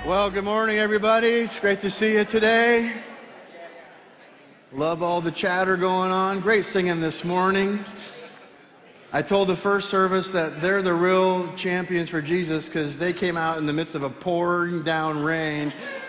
Well, good morning, everybody. It's great to see you today. Love all the chatter going on. Great singing this morning. I told the first service that they're the real champions for Jesus because they came out in the midst of a pouring down rain.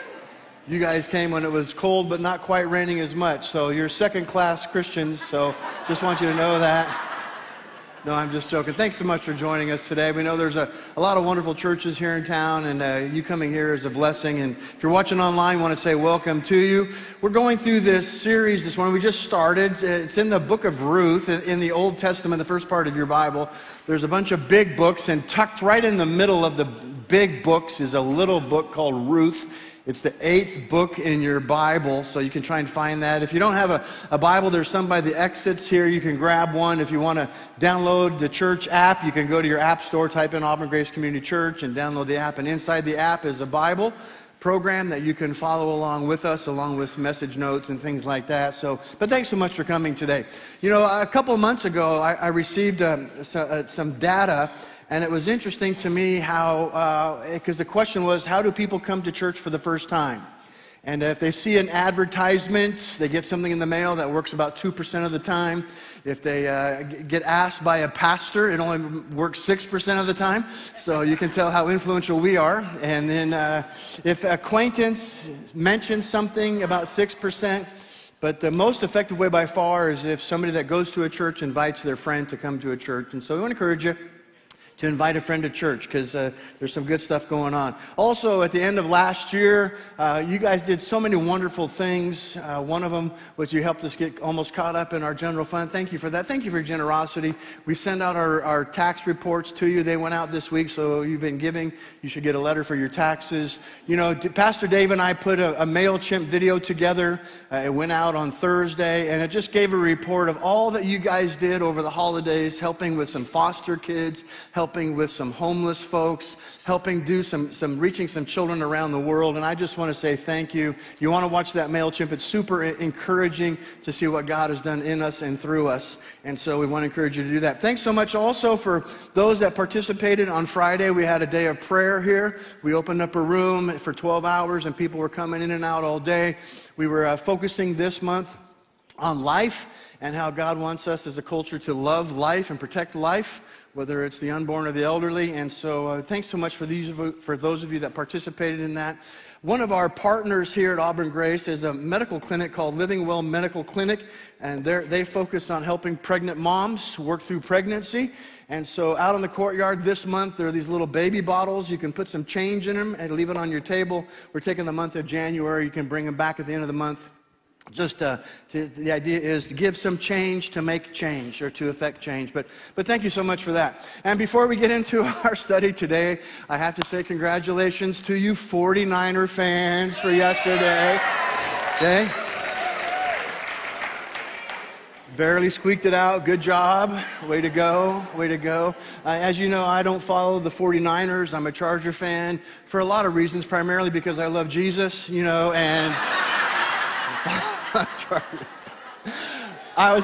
You guys came when it was cold but not quite raining as much. So you're second-class Christians, so just want you to know that. No, I'm just joking. Thanks so much for joining us today. We know there's a lot of wonderful churches here in town, and you coming here is a blessing. And if you're watching online, I want to say welcome to you. We're going through this series this morning. We just started. It's in the book of Ruth, in the Old Testament, the first part of your Bible. There's a bunch of big books, and tucked right in the middle of the big books is a little book called Ruth. It's the 8th book in your Bible, so you can try and find that. If you don't have a Bible, there's some by the exits here. You can grab one. If you want to download the church app, you can go to your app store, type in Auburn Grace Community Church, and download the app. And inside the app is a Bible program that you can follow along with us, along with message notes and things like that. But thanks so much for coming today. You know, a couple of months ago, I received some data. And it was interesting to me how, because the question was, how do people come to church for the first time? And if they see an advertisement, they get something in the mail that works about 2% of the time. If they get asked by a pastor, it only works 6% of the time. So you can tell how influential we are. And then if acquaintance mentions something, about 6%. But the most effective way by far is if somebody that goes to a church invites their friend to come to a church. And so we want to encourage you to invite a friend to church because there's some good stuff going on. Also, at the end of last year, you guys did so many wonderful things. One of them was you helped us get almost caught up in our general fund. Thank you for that. Thank you for your generosity. We send out our tax reports to you. They went out this week, so you've been giving. You should get a letter for your taxes. You know, Pastor Dave and I put a MailChimp video together. It went out on Thursday, and it just gave a report of all that you guys did over the holidays, helping with some foster kids, helping with some homeless folks, helping do some reaching some children around the world. And I just want to say thank you. You want to watch that MailChimp. It's super encouraging to see what God has done in us and through us. And so we want to encourage you to do that. Thanks so much also for those that participated on Friday. We had a day of prayer here. We opened up a room for 12 hours and people were coming in and out all day. We were focusing this month on life and how God wants us as a culture to love life and protect life, whether it's the unborn or the elderly. And so thanks so much for those of you that participated in that. One of our partners here at Auburn Grace is a medical clinic called Living Well Medical Clinic, and they focus on helping pregnant moms work through pregnancy. And so out on the courtyard this month, there are these little baby bottles. You can put some change in them and leave it on your table. We're taking the month of January. You can bring them back at the end of the month. Just the idea is to give some change to make change or to affect change. But thank you so much for that. And before we get into our study today, I have to say congratulations to you 49er fans for yesterday. Okay? Barely squeaked it out. Good job. Way to go. Way to go. As you know, I don't follow the 49ers. I'm a Charger fan for a lot of reasons, primarily because I love Jesus, you know, and I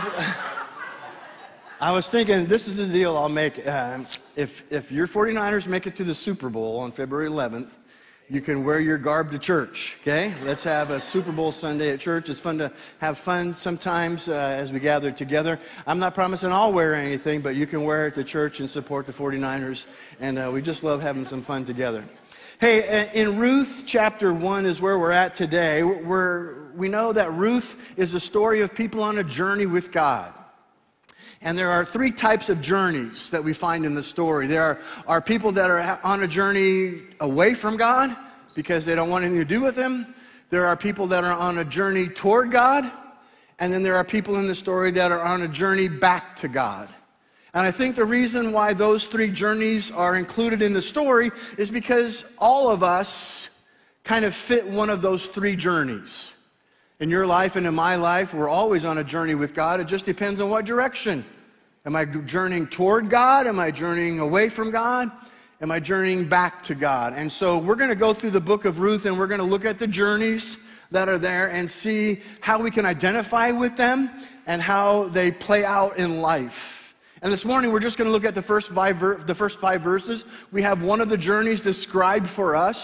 was thinking, this is the deal I'll make. If your 49ers make it to the Super Bowl on February 11th, you can wear your garb to church, okay? Let's have a Super Bowl Sunday at church. It's fun to have fun sometimes as we gather together. I'm not promising I'll wear anything, but you can wear it to church and support the 49ers. And we just love having some fun together. Hey, in Ruth chapter 1 is where we're at today. We know that Ruth is a story of people on a journey with God. And there are 3 types of journeys that we find in the story. There are people that are on a journey away from God because they don't want anything to do with Him. There are people that are on a journey toward God. And then there are people in the story that are on a journey back to God. And I think the reason why those 3 journeys are included in the story is because all of us kind of fit one of those 3 journeys. In your life and in my life, we're always on a journey with God. It just depends on what direction. Am I journeying toward God? Am I journeying away from God? Am I journeying back to God? And so we're going to go through the book of Ruth and we're going to look at the journeys that are there and see how we can identify with them and how they play out in life. And this morning we're just going to look at the first 5 verses. We have one of the journeys described for us.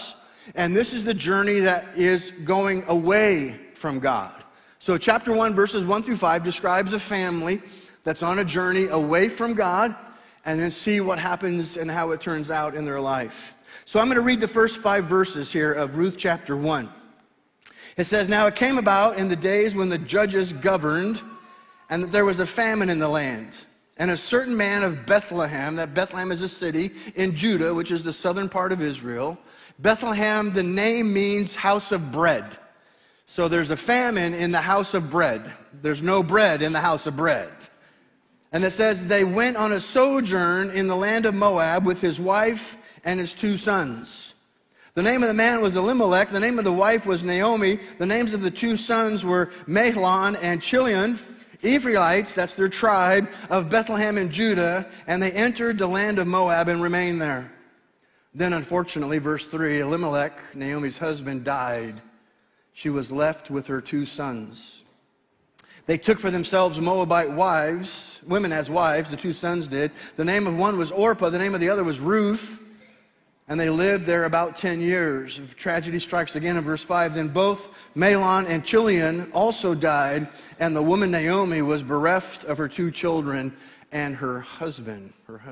And this is the journey that is going away from God. So chapter 1, verses 1 through 5 describes a family that's on a journey away from God, and then see what happens and how it turns out in their life. So I'm going to read the first 5 verses here of Ruth chapter 1. It says, "Now it came about in the days when the judges governed, and that there was a famine in the land. And a certain man of Bethlehem," that Bethlehem is a city in Judah, which is the southern part of Israel. Bethlehem, the name means house of bread. So there's a famine in the house of bread. There's no bread in the house of bread. And it says, "They went on a sojourn in the land of Moab with his wife and his 2 sons. The name of the man was Elimelech. The name of the wife was Naomi. The names of the 2 sons were Mahlon and Chilion, Ephraimites," that's their tribe, "of Bethlehem in Judah, and they entered the land of Moab and remained there. Then, unfortunately," verse 3, "Elimelech, Naomi's husband, died. She was left with her 2 sons. They took for themselves Moabite wives, women as wives, the 2 sons did. The name of one was Orpah, the name of the other was Ruth. And they lived there about 10 years. Tragedy strikes again in verse 5. Then both Mahlon and Chilion also died, and the woman Naomi was bereft of her 2 children and her husband.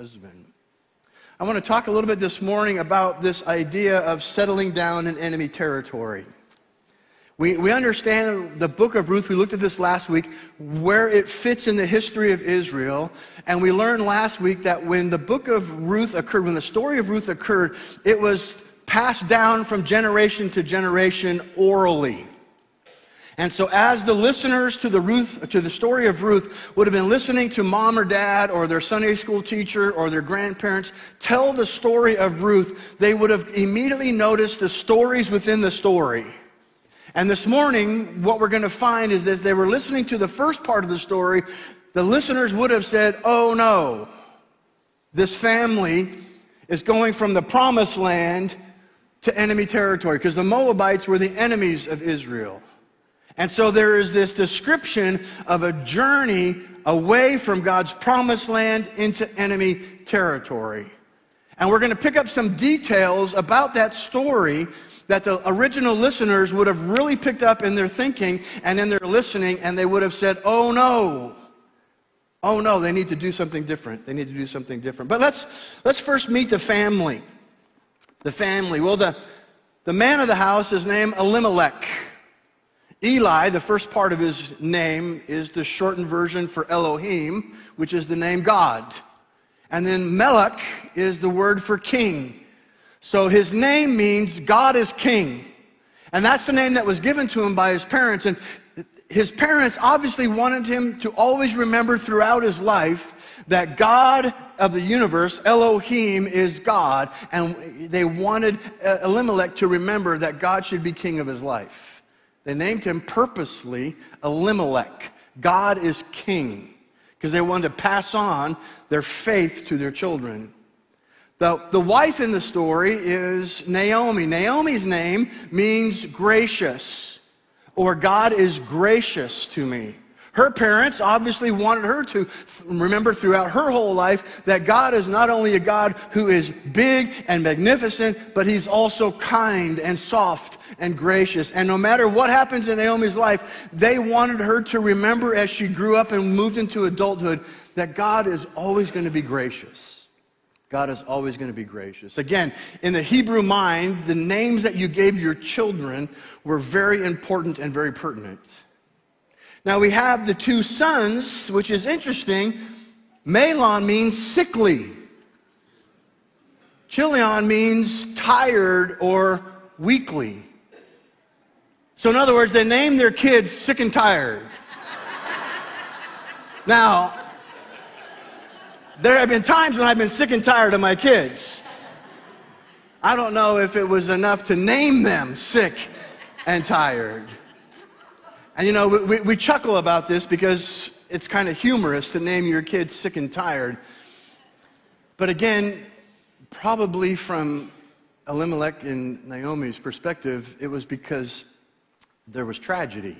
I want to talk a little bit this morning about this idea of settling down in enemy territory. We understand the book of Ruth, we looked at this last week, where it fits in the history of Israel. And we learned last week that when the book of Ruth occurred, when the story of Ruth occurred, it was passed down from generation to generation orally. And so as the listeners to the story of Ruth would have been listening to mom or dad or their Sunday school teacher or their grandparents tell the story of Ruth, they would have immediately noticed the stories within the story. And this morning, what we're going to find is as they were listening to the first part of the story, the listeners would have said, "Oh no, this family is going from the promised land to enemy territory," because the Moabites were the enemies of Israel. And so there is this description of a journey away from God's promised land into enemy territory. And we're going to pick up some details about that story that the original listeners would have really picked up in their thinking and in their listening, and they would have said, "Oh no, they need to do something different. They need to do something different." But let's first meet the family. The family. Well, the man of the house is named Elimelech. Eli, the first part of his name, is the shortened version for Elohim, which is the name God. And then Melech is the word for king. So his name means God is king. And that's the name that was given to him by his parents. And his parents obviously wanted him to always remember throughout his life that God of the universe, Elohim, is God. And they wanted Elimelech to remember that God should be king of his life. They named him purposely Elimelech. God is king. Because they wanted to pass on their faith to their children. The wife in the story is Naomi. Naomi's name means gracious, or God is gracious to me. Her parents obviously wanted her to remember throughout her whole life that God is not only a God who is big and magnificent, but He's also kind and soft and gracious. And no matter what happens in Naomi's life, they wanted her to remember as she grew up and moved into adulthood that God is always going to be gracious. God is always going to be gracious. Again, in the Hebrew mind, the names that you gave your children were very important and very pertinent. Now we have the 2 sons, which is interesting. Mahlon means sickly. Chilion means tired or weakly. So in other words, they named their kids sick and tired. Now, there have been times when I've been sick and tired of my kids. I don't know if it was enough to name them sick and tired. And you know, we chuckle about this because it's kind of humorous to name your kids sick and tired. But again, probably from Elimelech and Naomi's perspective, it was because there was tragedy.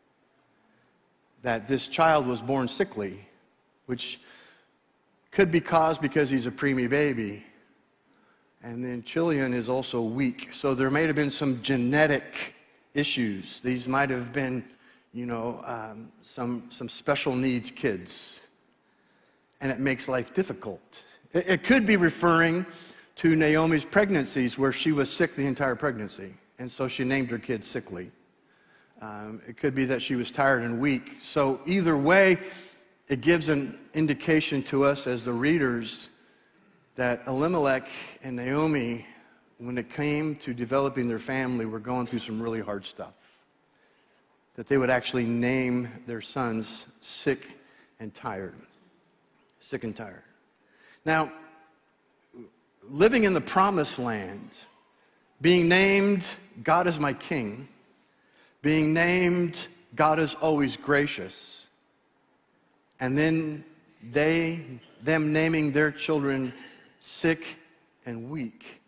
That this child was born sickly, which could be caused because he's a preemie baby. And then Chilion is also weak. So there may have been some genetic issues. These might have been, some special needs kids. And it makes life difficult. It could be referring to Naomi's pregnancies where she was sick the entire pregnancy. And so she named her kids sickly. It could be that she was tired and weak. So either way, it gives an indication to us as the readers that Elimelech and Naomi, when it came to developing their family, were going through some really hard stuff. That they would actually name their sons sick and tired. Sick and tired. Now, living in the promised land, being named God is my king, being named God is always gracious, and then them naming their children sick and weak,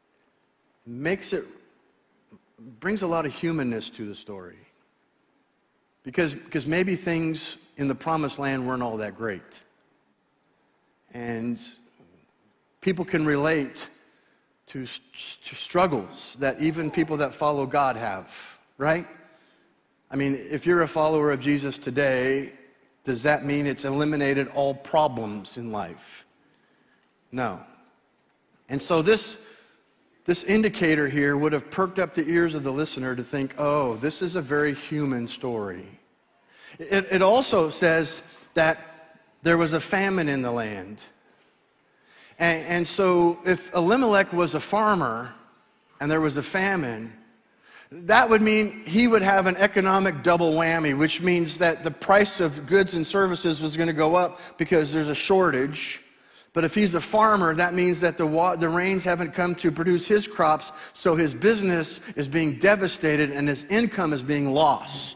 brings a lot of humanness to the story. Because maybe things in the promised land weren't all that great. And people can relate to struggles that even people that follow God have, right? I mean, if you're a follower of Jesus today, does that mean it's eliminated all problems in life? No. And so this indicator here would have perked up the ears of the listener to think, oh, this is a very human story. It also says that there was a famine in the land. And so if Elimelech was a farmer and there was a famine, that would mean he would have an economic double whammy, which means that the price of goods and services was going to go up because there's a shortage. But if he's a farmer, that means that the rains haven't come to produce his crops, so his business is being devastated and his income is being lost.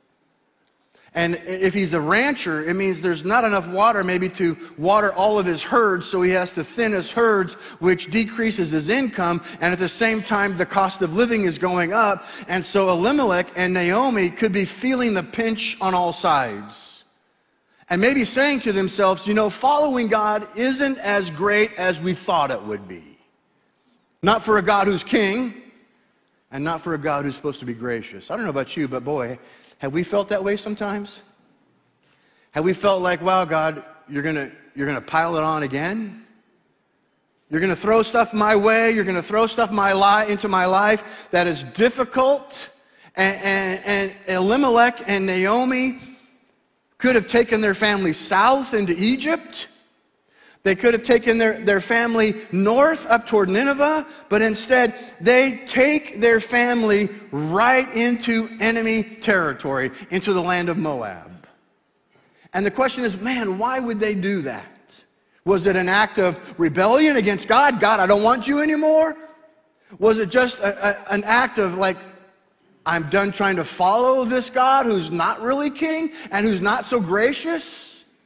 And if he's a rancher, it means there's not enough water maybe to water all of his herds, so he has to thin his herds, which decreases his income, and at the same time the cost of living is going up. And so Elimelech and Naomi could be feeling the pinch on all sides. And maybe saying to themselves, following God isn't as great as we thought it would be. Not for a God who's king, and not for a God who's supposed to be gracious. I don't know about you, but boy, have we felt that way sometimes? Have we felt like, wow, God, you're gonna pile it on again? You're gonna throw stuff my way, you're gonna throw stuff into my life that is difficult. And Elimelech and Naomi could have taken their family south into Egypt. They could have taken their family north up toward Nineveh, but instead they take their family right into enemy territory, into the land of Moab. And the question is, man, why would they do that? Was it an act of rebellion against God? God, I don't want you anymore? Was it just an act of like, I'm done trying to follow this God who's not really king and who's not so gracious?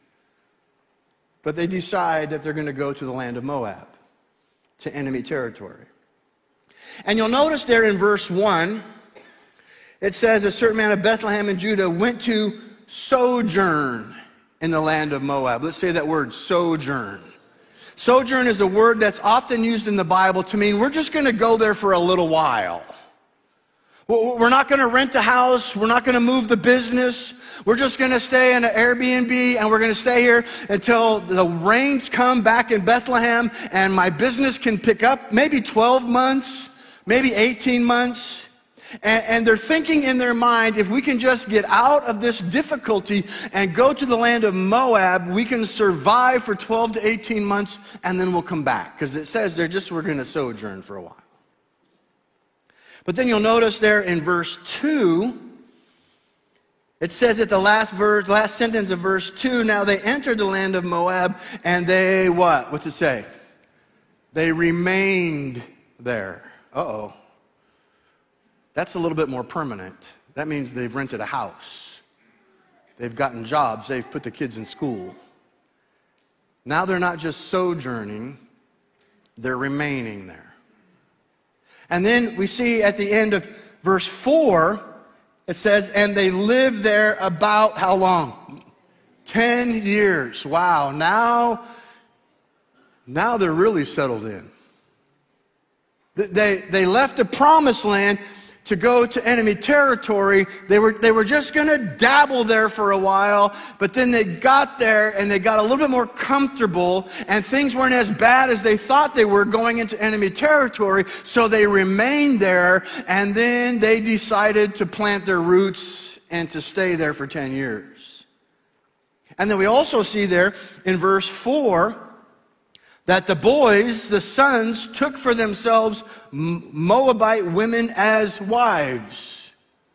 But they decide that they're going to go to the land of Moab, to enemy territory. And you'll notice there in verse 1, it says, a certain man of Bethlehem in Judah went to sojourn in the land of Moab. Let's say that word, sojourn. Sojourn is a word that's often used in the Bible to mean we're just going to go there for a little while. We're not going to rent a house. We're not going to move the business. We're just going to stay in an Airbnb, and we're going to stay here until the rains come back in Bethlehem and my business can pick up. Maybe 12 months, maybe 18 months. And they're thinking in their mind, if we can just get out of this difficulty and go to the land of Moab, we can survive for 12 to 18 months, and then we'll come back. Because it says we're going to sojourn for a while. But then you'll notice there in verse 2, it says at the last sentence of verse 2, now they entered the land of Moab, and they what? What's it say? They remained there. Uh-oh. That's a little bit more permanent. That means they've rented a house. They've gotten jobs. They've put the kids in school. Now they're not just sojourning, they're remaining there. And then we see at the end of verse 4, it says, and they lived there about how long? 10 years. Wow. Now they're really settled in. They left the promised land to go to enemy territory. They were just going to dabble there for a while, but then they got there and they got a little bit more comfortable, and things weren't as bad as they thought they were going into enemy territory, so they remained there, and then they decided to plant their roots and to stay there for 10 years. And then we also see there in verse 4 that the boys, the sons, took for themselves Moabite women as wives.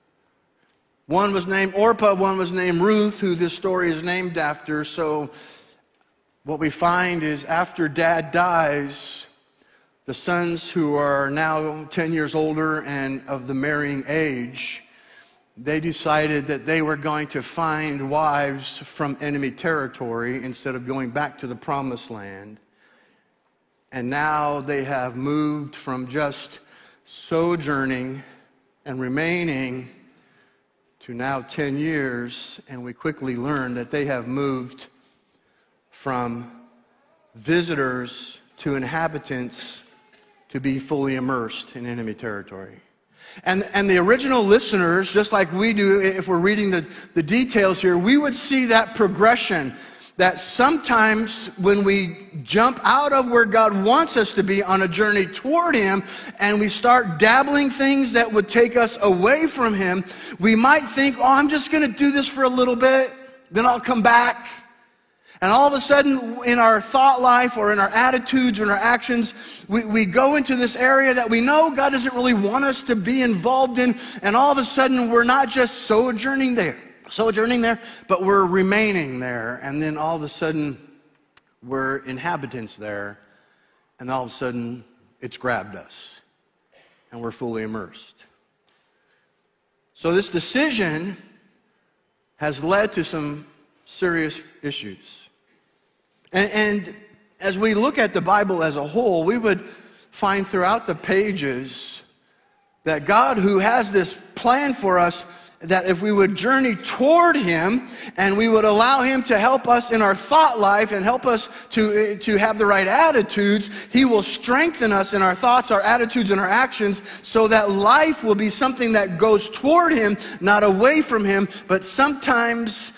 One was named Orpah, one was named Ruth, who this story is named after. So what we find is after dad dies, the sons, who are now 10 years older and of the marrying age, they decided that they were going to find wives from enemy territory instead of going back to the promised land. And now they have moved from just sojourning and remaining to now 10 years, and we quickly learn that they have moved from visitors to inhabitants to be fully immersed in enemy territory. And the original listeners, just like we do, if we're reading the details here, we would see that progression. That sometimes when we jump out of where God wants us to be on a journey toward Him and we start dabbling things that would take us away from Him, we might think, oh, I'm just going to do this for a little bit, then I'll come back. And all of a sudden in our thought life or in our attitudes or in our actions, we go into this area that we know God doesn't really want us to be involved in, and all of a sudden we're not just sojourning there, but we're remaining there, and then all of a sudden we're inhabitants there, and all of a sudden it's grabbed us, and we're fully immersed. So this decision has led to some serious issues. And as we look at the Bible as a whole, we would find throughout the pages that God, who has this plan for us, that if we would journey toward Him and we would allow Him to help us in our thought life and help us to have the right attitudes, He will strengthen us in our thoughts, our attitudes, and our actions, so that life will be something that goes toward Him, not away from Him. But sometimes,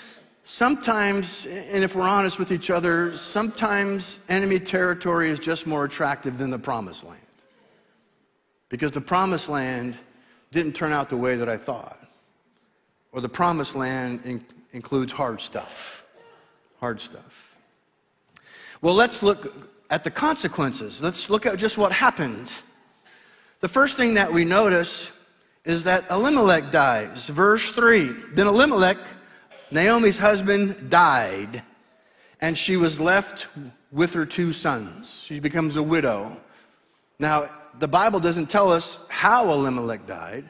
and if we're honest with each other, sometimes enemy territory is just more attractive than the promised land. Because the promised land didn't turn out the way that I thought. Or the promised land includes hard stuff. Hard stuff. Well, let's look at the consequences. Let's look at just what happened. The first thing that we notice is that Elimelech dies. Verse 3. Then Elimelech, Naomi's husband, died, and she was left with her 2 sons. She becomes a widow. Now, the Bible doesn't tell us how Elimelech died.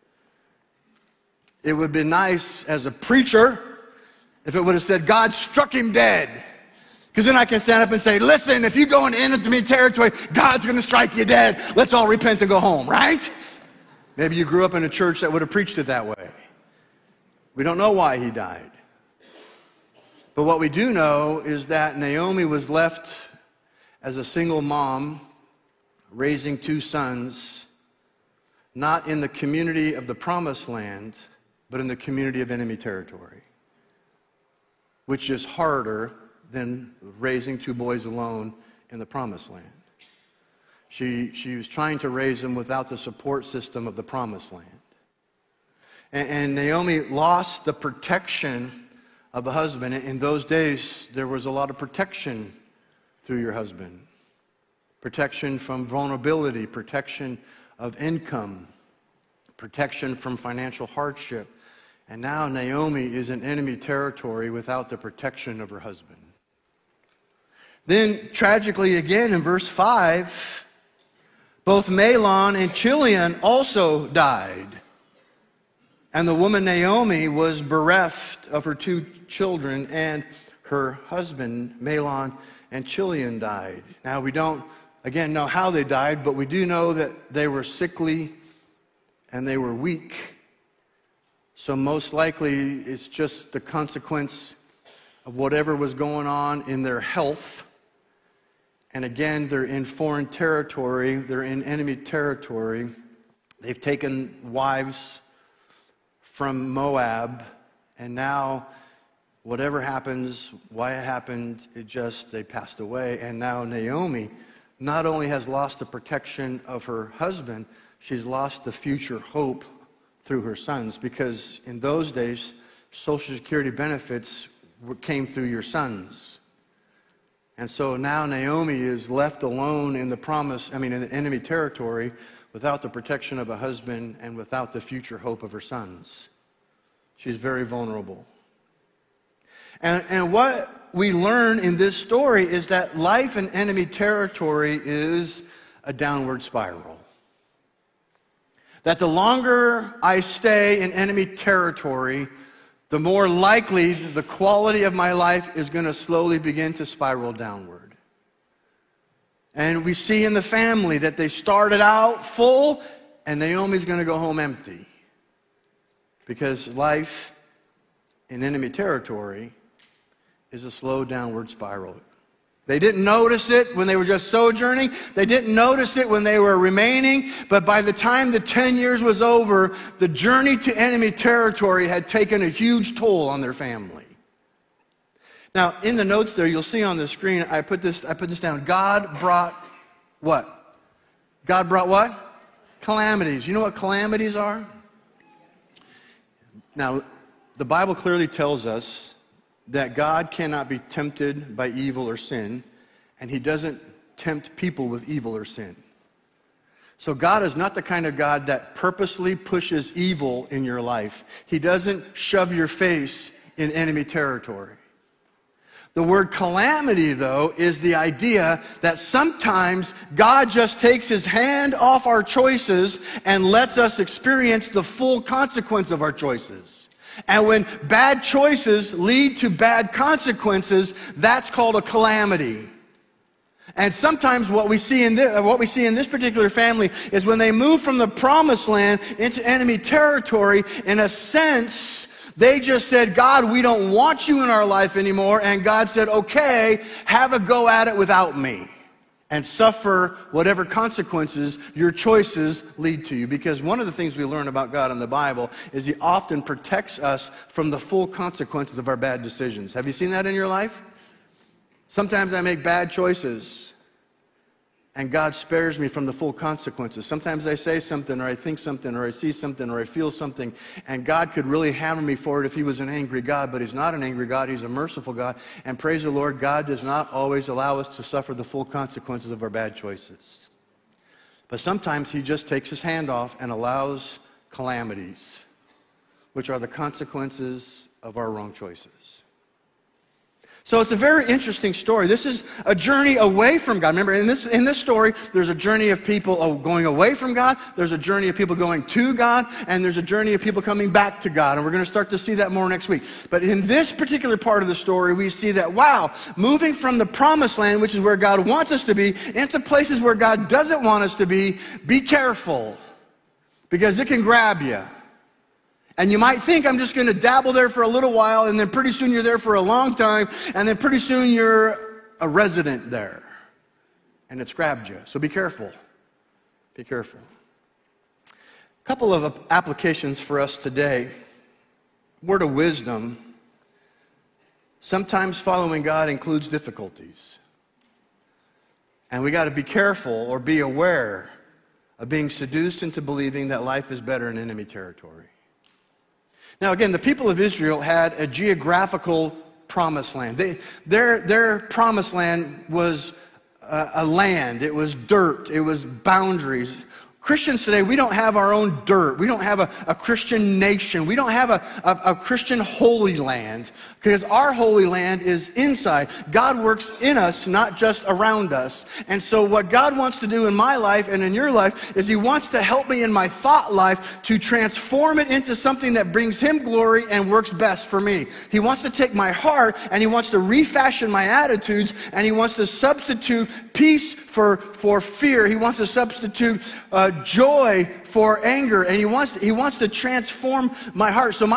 It would be nice as a preacher if it would have said God struck him dead. Because then I can stand up and say, listen, if you go into enemy territory, God's going to strike you dead. Let's all repent and go home, right? Maybe you grew up in a church that would have preached it that way. We don't know why he died. But what we do know is that Naomi was left as a single mom, raising 2 sons, not in the community of the promised land, but in the community of enemy territory, which is harder than raising 2 boys alone in the promised land. She was trying to raise them without the support system of the promised land. And Naomi lost the protection of a husband. In those days, there was a lot of protection through your husband. Protection from vulnerability, protection of income, protection from financial hardship. And now Naomi is in enemy territory without the protection of her husband. Then, tragically again, in verse 5, both Mahlon and Chilion also died. And the woman Naomi was bereft of her 2 children, and her husband, Mahlon and Chilion, died. Now, we don't, again, know how they died, but we do know that they were sickly and they were weak. So most likely, it's just the consequence of whatever was going on in their health. And again, they're in foreign territory. They're in enemy territory. They've taken wives from Moab, and now whatever happens, why it happened, they passed away. And now Naomi not only has lost the protection of her husband, she's lost the future hope through her sons, because in those days, Social Security benefits came through your sons. And so now Naomi is left alone in the enemy territory, without the protection of a husband and without the future hope of her sons. She's very vulnerable. And what we learn in this story is that life in enemy territory is a downward spiral. That the longer I stay in enemy territory, the more likely the quality of my life is going to slowly begin to spiral downward. And we see in the family that they started out full, and Naomi's going to go home empty. Because life in enemy territory is a slow downward spiral. They didn't notice it when they were just sojourning. They didn't notice it when they were remaining. But by the time the 10 years was over, the journey to enemy territory had taken a huge toll on their family. Now, in the notes there, you'll see on the screen, I put this down. God brought what? God brought what? Calamities. You know what calamities are? Now, the Bible clearly tells us that God cannot be tempted by evil or sin, and He doesn't tempt people with evil or sin. So God is not the kind of God that purposely pushes evil in your life. He doesn't shove your face in enemy territory. The word calamity, though, is the idea that sometimes God just takes His hand off our choices and lets us experience the full consequence of our choices. And when bad choices lead to bad consequences, that's called a calamity. And sometimes what we see in this particular family is when they move from the promised land into enemy territory, in a sense, they just said, God, we don't want you in our life anymore. And God said, okay, have a go at it without me. And suffer whatever consequences your choices lead to you. Because one of the things we learn about God in the Bible is He often protects us from the full consequences of our bad decisions. Have you seen that in your life? Sometimes I make bad choices, and God spares me from the full consequences. Sometimes I say something, or I think something, or I see something, or I feel something, and God could really hammer me for it if He was an angry God, but He's not an angry God. He's a merciful God. And praise the Lord, God does not always allow us to suffer the full consequences of our bad choices. But sometimes He just takes His hand off and allows calamities, which are the consequences of our wrong choices. So it's a very interesting story. This is a journey away from God. Remember, in this story, there's a journey of people going away from God, there's a journey of people going to God, and there's a journey of people coming back to God. And we're going to start to see that more next week. But in this particular part of the story, we see that, wow, moving from the promised land, which is where God wants us to be, into places where God doesn't want us to be careful. Because it can grab you. And you might think, I'm just going to dabble there for a little while, and then pretty soon you're there for a long time, and then pretty soon you're a resident there. And it's grabbed you. So be careful. Be careful. A couple of applications for us today. Word of wisdom. Sometimes following God includes difficulties. And we got to be careful or be aware of being seduced into believing that life is better in enemy territory. Now again, the people of Israel had a geographical promised land. Their promised land was a land. It was dirt. It was boundaries. Christians today, we don't have our own dirt. We don't have a Christian nation. We don't have a Christian holy land, because our holy land is inside. God works in us, not just around us. And so what God wants to do in my life and in your life is He wants to help me in my thought life to transform it into something that brings Him glory and works best for me. He wants to take my heart and He wants to refashion my attitudes, and He wants to substitute peace for fear. He wants to substitute joy for anger, and he wants to transform my heart. So my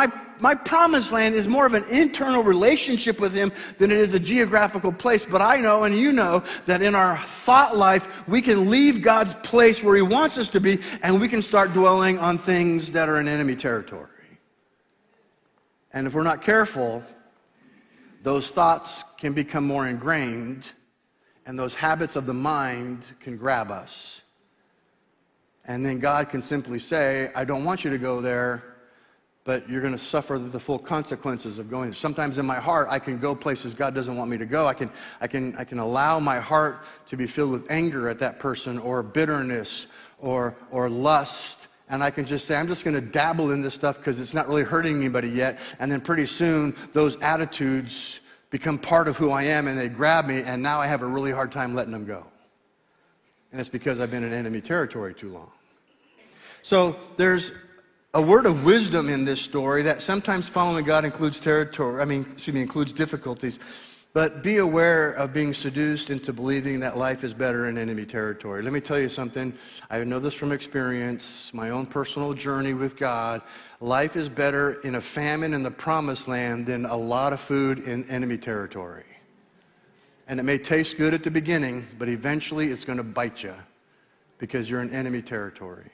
My promised land is more of an internal relationship with Him than it is a geographical place. But I know and you know that in our thought life, we can leave God's place where He wants us to be, and we can start dwelling on things that are in enemy territory. And if we're not careful, those thoughts can become more ingrained, and those habits of the mind can grab us. And then God can simply say, I don't want you to go there, but you're going to suffer the full consequences of going. Sometimes in my heart, I can go places God doesn't want me to go. I can allow my heart to be filled with anger at that person, or bitterness, or lust. And I can just say, I'm just going to dabble in this stuff because it's not really hurting anybody yet. And then pretty soon, those attitudes become part of who I am, and they grab me, and now I have a really hard time letting them go. And it's because I've been in enemy territory too long. So there's a word of wisdom in this story that sometimes following God includes includes difficulties. But be aware of being seduced into believing that life is better in enemy territory. Let me tell you something. I know this from experience, my own personal journey with God. Life is better in a famine in the promised land than a lot of food in enemy territory. And it may taste good at the beginning, but eventually it's going to bite you because you're in enemy territory.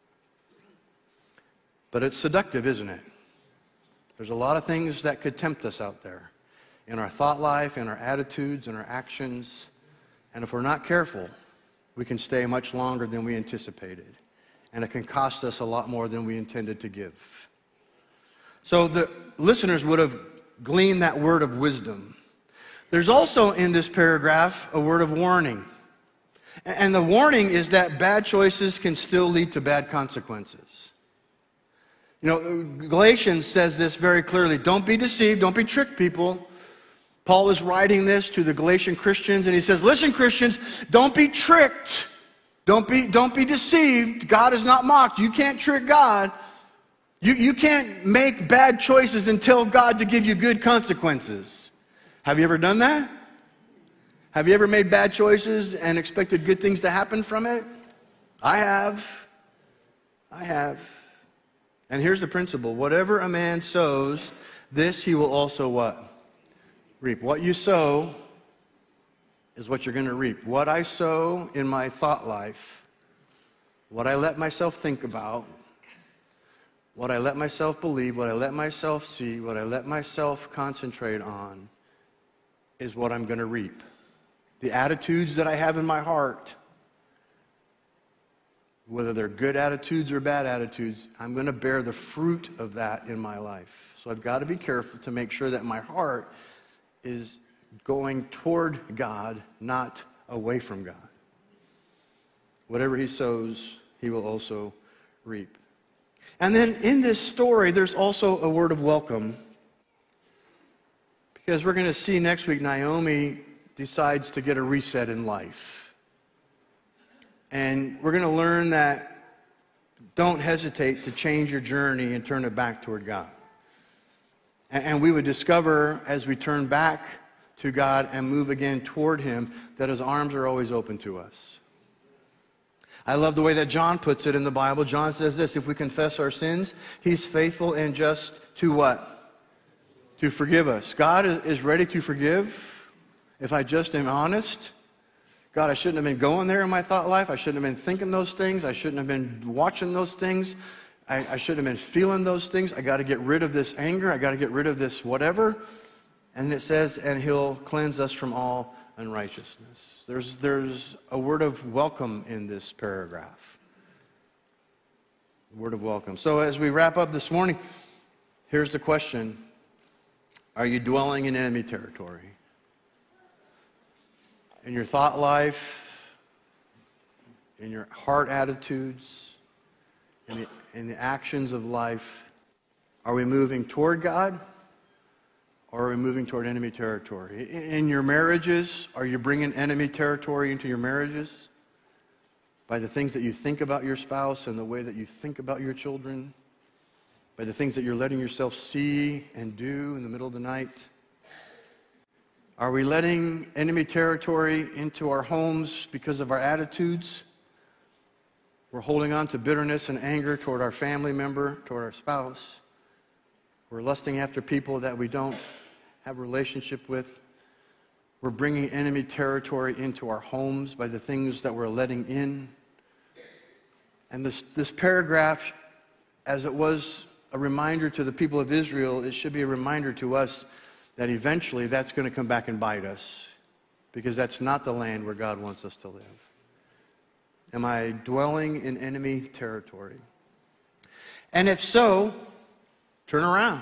But it's seductive, isn't it? There's a lot of things that could tempt us out there in our thought life, in our attitudes, in our actions. And if we're not careful, we can stay much longer than we anticipated. And it can cost us a lot more than we intended to give. So the listeners would have gleaned that word of wisdom. There's also in this paragraph a word of warning. And the warning is that bad choices can still lead to bad consequences. You know, Galatians says this very clearly. Don't be deceived. Don't be tricked, people. Paul is writing this to the Galatian Christians, and he says, listen, Christians, don't be tricked. Don't be deceived. God is not mocked. You can't trick God. You can't make bad choices and tell God to give you good consequences. Have you ever done that? Have you ever made bad choices and expected good things to happen from it? I have. And here's the principle. Whatever a man sows, this he will also what? Reap. What you sow is what you're going to reap. What I sow in my thought life, what I let myself think about, what I let myself believe, what I let myself see, what I let myself concentrate on, is what I'm going to reap. The attitudes that I have in my heart, whether they're good attitudes or bad attitudes, I'm going to bear the fruit of that in my life. So I've got to be careful to make sure that my heart is going toward God, not away from God. Whatever he sows, he will also reap. And then in this story, there's also a word of welcome. Because we're going to see next week, Naomi decides to get a reset in life. And we're going to learn that don't hesitate to change your journey and turn it back toward God. And we would discover as we turn back to God and move again toward Him that His arms are always open to us. I love the way that John puts it in the Bible. John says this, if we confess our sins, He's faithful and just to what? To forgive us. God is ready to forgive if I just am honest. God, I shouldn't have been going there in my thought life. I shouldn't have been thinking those things. I shouldn't have been watching those things. I shouldn't have been feeling those things. I got to get rid of this anger. I got to get rid of this whatever. And it says, and He'll cleanse us from all unrighteousness. There's a word of welcome in this paragraph. Word of welcome. So as we wrap up this morning, here's the question. Are you dwelling in enemy territory? In your thought life, in your heart attitudes, in the actions of life, are we moving toward God or are we moving toward enemy territory? In your marriages, are you bringing enemy territory into your marriages? By the things that you think about your spouse and the way that you think about your children? By the things that you're letting yourself see and do in the middle of the night? Are we letting enemy territory into our homes because of our attitudes? We're holding on to bitterness and anger toward our family member, toward our spouse. We're lusting after people that we don't have a relationship with. We're bringing enemy territory into our homes by the things that we're letting in. And this paragraph, as it was a reminder to the people of Israel, it should be a reminder to us that eventually that's going to come back and bite us, because that's not the land where God wants us to live. Am I dwelling in enemy territory? And if so, turn around.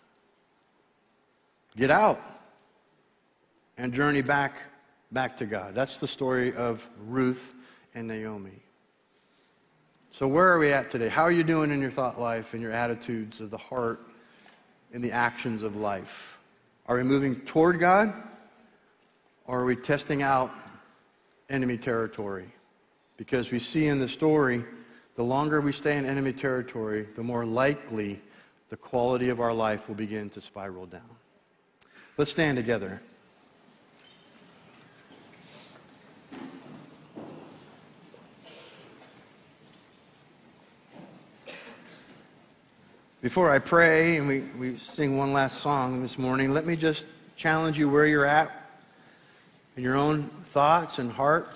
Get out and journey back to God. That's the story of Ruth and Naomi. So where are we at today? How are you doing in your thought life and your attitudes of the heart and the actions of life? Are we moving toward God, or are we testing out enemy territory? Because we see in the story, the longer we stay in enemy territory, the more likely the quality of our life will begin to spiral down. Let's stand together. Before I pray and we sing one last song this morning, let me just challenge you where you're at in your own thoughts and heart.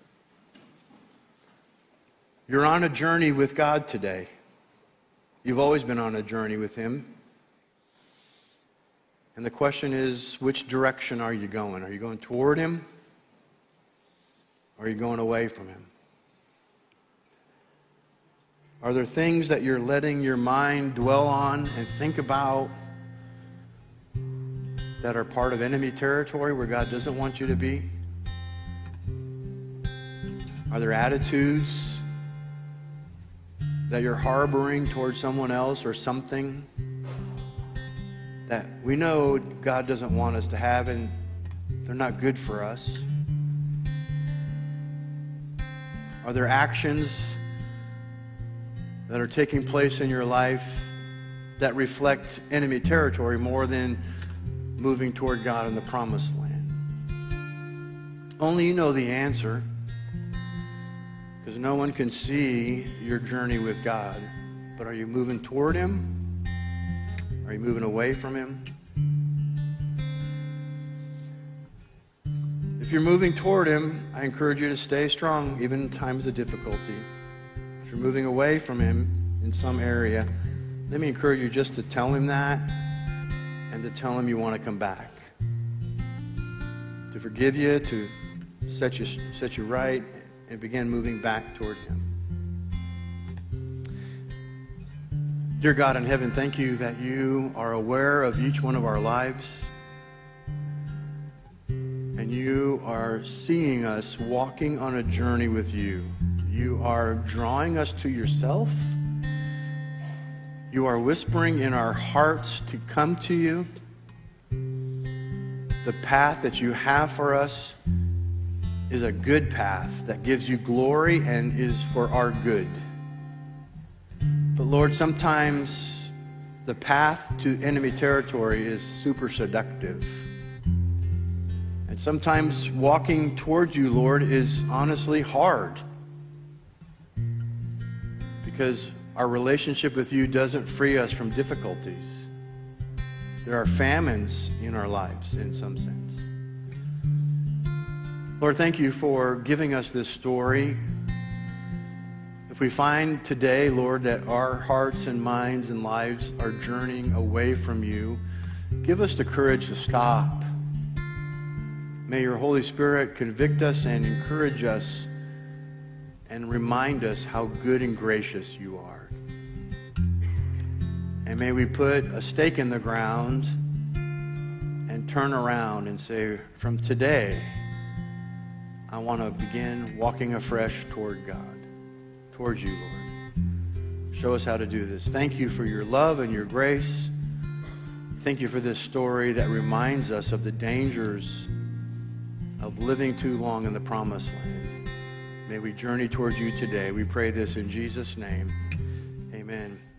You're on a journey with God today. You've always been on a journey with Him. And the question is, which direction are you going? Are you going toward Him? Or are you going away from Him? Are there things that you're letting your mind dwell on and think about that are part of enemy territory where God doesn't want you to be? Are there attitudes that you're harboring towards someone else or something that we know God doesn't want us to have, and they're not good for us? Are there actions that are taking place in your life that reflect enemy territory more than moving toward God in the promised land? Only you know the answer, because no one can see your journey with God. But are you moving toward Him? Are you moving away from Him? If you're moving toward Him, I encourage you to stay strong, even in times of difficulty. If you're moving away from Him in some area, let me encourage you just to tell Him that, and to tell Him you want to come back. To forgive you, to set you right, and begin moving back toward Him. Dear God in heaven, thank you that you are aware of each one of our lives, and you are seeing us walking on a journey with you. You are drawing us to yourself. You are whispering in our hearts to come to you. The path that you have for us is a good path that gives you glory and is for our good. But Lord, sometimes the path to enemy territory is super seductive. And sometimes walking towards you, Lord, is honestly hard, because our relationship with you doesn't free us from difficulties. There are famines in our lives in some sense. Lord, thank you for giving us this story. If we find today, Lord, that our hearts and minds and lives are journeying away from you, give us the courage to stop. May your Holy Spirit convict us and encourage us and remind us how good and gracious you are. And may we put a stake in the ground and turn around and say, from today, I want to begin walking afresh toward God, towards you, Lord. Show us how to do this. Thank you for your love and your grace. Thank you for this story that reminds us of the dangers of living too long in the promised land. May we journey towards you today. We pray this in Jesus' name. Amen.